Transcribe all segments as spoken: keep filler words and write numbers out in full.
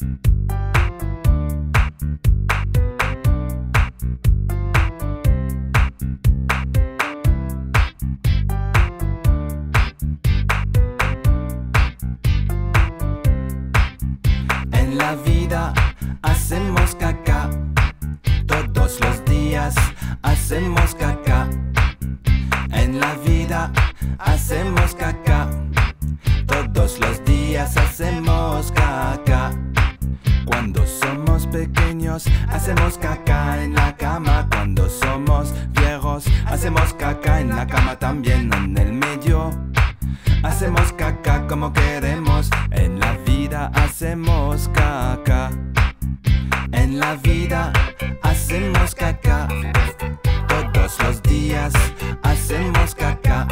En la vida hacemos caca, todos los días hacemos caca. En la vida hacemos caca, todos los días hacemos caca. Cuando somos pequeños hacemos caca en la cama. Cuando somos viejos hacemos caca en la cama también. En el medio hacemos caca como queremos. En la vida hacemos caca. En la vida hacemos caca, todos los días hacemos caca.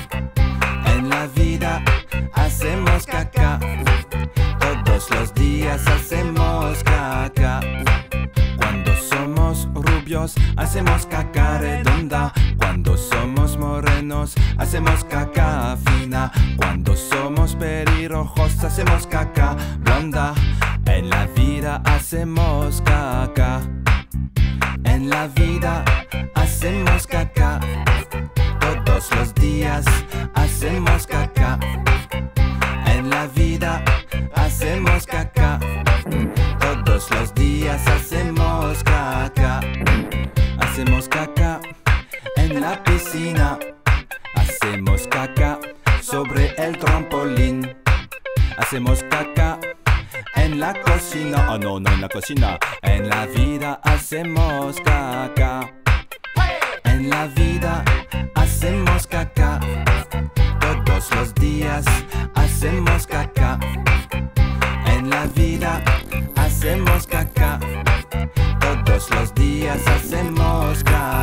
En la vida hacemos caca, todos los días hacemos caca. Cuando somos rubios hacemos caca redonda. Cuando somos morenos hacemos caca fina. Cuando somos pelirrojos hacemos caca blonda. En la vida hacemos caca. En la vida hacemos caca, todos los días hacemos caca. En la vida hacemos caca, todos los días hacemos caca. Hacemos caca en la piscina, hacemos caca sobre el trampolín. Hacemos caca en la cocina, oh no, no en la cocina. En la vida hacemos caca. En la vida hacemos caca, todos los días hacemos caca. En la vida hacemos caca, todos los días hacemos caca.